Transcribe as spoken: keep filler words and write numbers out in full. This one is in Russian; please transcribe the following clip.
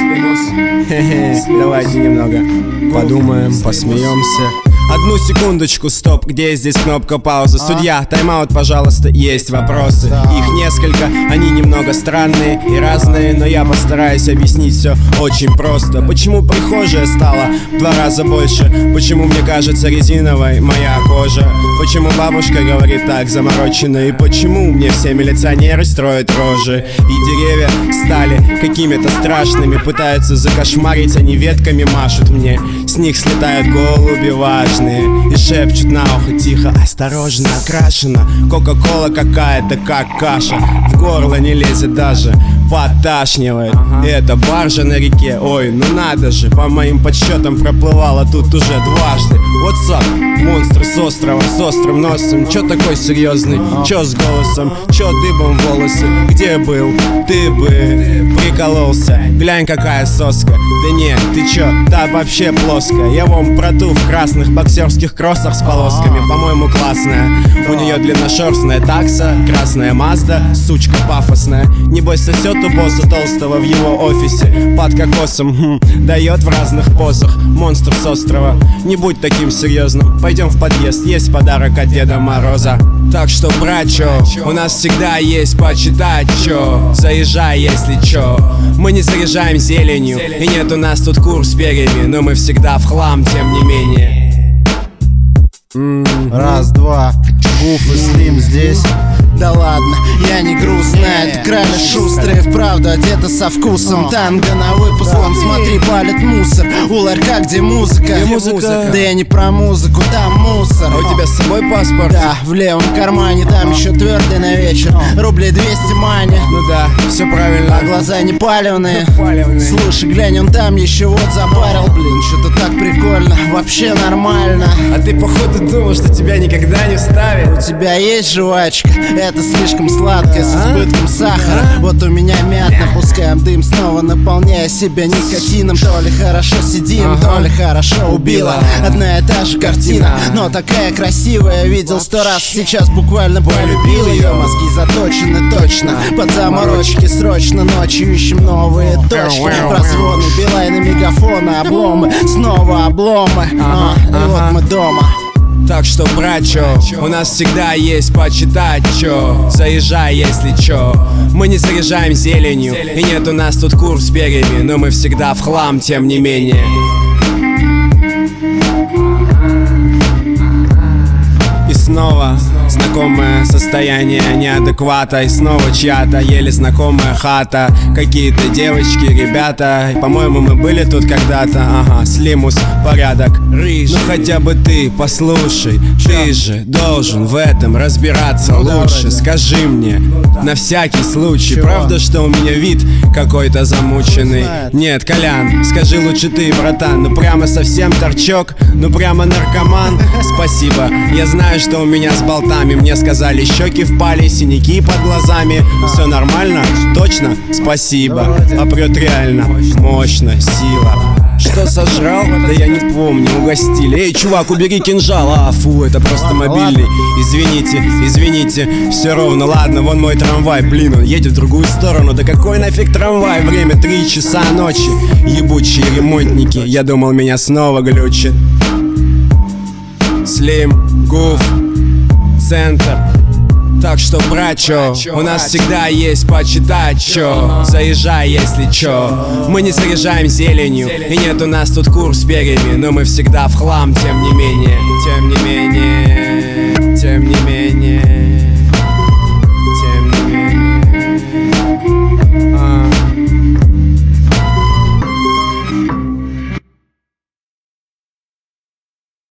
Давайте немного подумаем, посмеемся. Одну секундочку, стоп, где здесь кнопка паузы? Судья, тайм-аут, пожалуйста, есть вопросы. Их несколько, они немного странные и разные, но я постараюсь объяснить все очень просто. Почему прихожая стала в два раза больше? Почему мне кажется резиновой моя кожа? Почему бабушка говорит так замороченно? И почему мне все милиционеры строят рожи? И деревья стали какими-то страшными, пытаются закошмарить, они ветками машут мне. С них слетают голуби важные и шепчут на ухо тихо: осторожно, окрашена кока-кола какая-то, как каша. В горло не лезет даже, поташнивает. И это баржа на реке, ой, ну надо же. По моим подсчетам проплывала тут уже дважды. What's up, монстр с острова, с острым носом. Чё такой серьезный, чё с голосом, чё дыбом волосы? Где был, ты бы прикололся. Глянь, какая соска. Да нет, ты чё, та вообще плоская. Я вон про ту в красных боксерских кроссах с полосками, по-моему, классная. У нее длинношерстная такса, красная Мазда, сучка пафосная. Небось сосет у босса толстого в его офисе под кокосом, хм, дает в разных позах. Монстр с острова, не будь таким серьезным. Пойдем в подъезд, есть подарок от Деда Мороза. Так что, братчо, у нас всегда есть почитать, чё. Заезжай, если чё. Мы не заряжаем зеленью, и нет у нас тут кур с перьями, но мы всегда в хлам, тем не менее. Раз, два, Гуф и Слим здесь. Да ладно, я не грустная, это крали шустрые, вправду одета со вкусом. Танго на выпуск, вон, смотри, палит мусор. У ларька, где музыка? Где музыка? Да я не про музыку, там мусор. А у тебя с собой паспорт? Да, в левом кармане, там еще твердый на вечер. Рублей двести мани. Ну да, все правильно. А глаза не палевные. Палевные. Слушай, глянь, он там еще вот запарил. Блин, что-то так прикольно, вообще нормально. А ты походу думал, что тебя никогда не вставят? У тебя есть жвачка? Это слишком сладкое, с избытком сахара. Вот у меня мятно, пускаем дым снова, наполняя себя никотином. То ли хорошо сидим, то ли хорошо убила. Одна и та же картина, но такая красивая. Видел сто раз, сейчас буквально полюбил ее. Мозги заточены точно под заморочки. Срочно ночью ищем новые точки. Прозвоны, билайны, мегафоны, обломы, снова обломы. А, и вот мы дома. Так что, братчо, у нас всегда есть почитать, чё. Заезжай, если чё. Мы не заряжаем зеленью, и нет у нас тут кур с перьями, но мы всегда в хлам, тем не менее. И снова знакомое состояние неадеквата. И снова чья-то еле знакомая хата. Какие-то девочки, ребята. По-моему, мы были тут когда-то. Ага, Слимус, порядок. Рыж. Ну хотя бы ты послушай. Ты же должен в этом разбираться лучше. Скажи мне, на всякий случай, правда, что у меня вид какой-то замученный? Нет, Колян, скажи лучше ты, братан. Ну прямо совсем торчок, ну прямо наркоман. Спасибо, я знаю, что у меня с болтами. Мне сказали, щеки впали, синяки под глазами. Все нормально? Точно? Спасибо. А прет реально мощно, сила. Что сожрал? Да я не помню, угостили. Эй, чувак, убери кинжал. А, фу, это просто мобильный. Извините, извините, все ровно. Ладно, вон мой трамвай, блин, он едет в другую сторону. Да какой нафиг трамвай? Время три часа ночи. Ебучие ремонтники, я думал, меня снова глючит. Слим, Гуф, центр. Так что, братчо, у нас всегда есть почитать, чё. Заезжай, если чё. Мы не заряжаем зеленью, и нет у нас тут кур с перьями, но мы всегда в хлам, тем не менее. Тем не менее, тем не менее.